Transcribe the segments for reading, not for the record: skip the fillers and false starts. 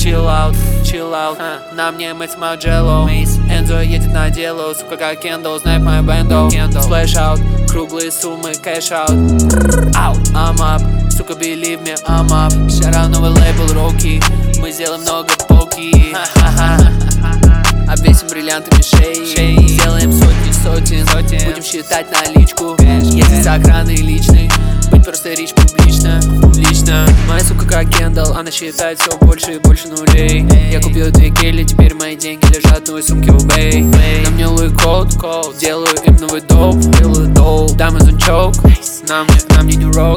Chill out, на мне мыть Маджелло. Энзо едет на дело, сука как Кендалл, знает мою бенду. Splash out, круглые суммы, cash out. I'm up, сука believe me, I'm up. Шара новый лейбл, Роки, мы сделаем много поки. Обвесим бриллиантами шеи, сделаем сотен, будем считать наличку. Ездить с охраной личной, быть просто рич публично. Моя сука как Кендалл, она считает все больше и больше нулей. Я купил 2 кели, теперь мои деньги лежат в новой сумке у Бэй. На мне Луи Код, делаю им новый доп. Дамы зон чок, на мне не рок.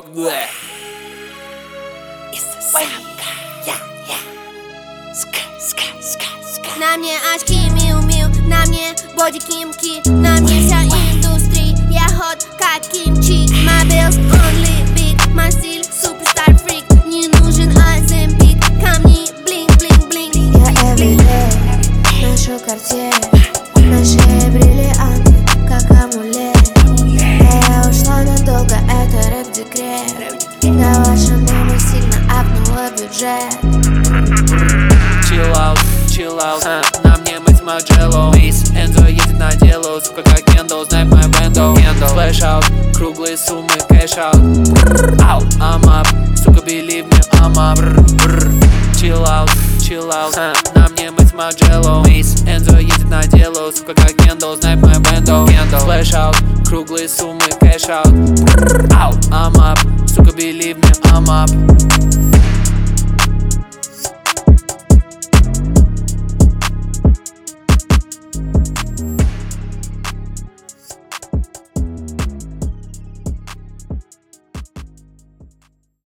На мне очки миу-миу, на мне боди кимки, на мне вся индустрия, я hot как кимчи. My bills only big, мой стиль суперстар фрик, не нужен Оземпик, камни блинк-блинк-блинк. Я everyday ношу Cartier, на шее бриллианты, как амулет. Я ушла надолго, это рэп-декрет. Да ваша мама сильно апнула бюджет. Chill out, на мне мыть Маджелло. Энзо едет на дело, сука как Кендалл, знает мою бенду. Splash out, круглые суммы, cash out. I'm up, сука believe me, I'm up. Chill out, на мне мыть Маджелло. Энзо едет на дело, сука как Кендалл, знает мою бенду. Splash out, круглые суммы, cash out. I'm up, сука believe me, I'm up.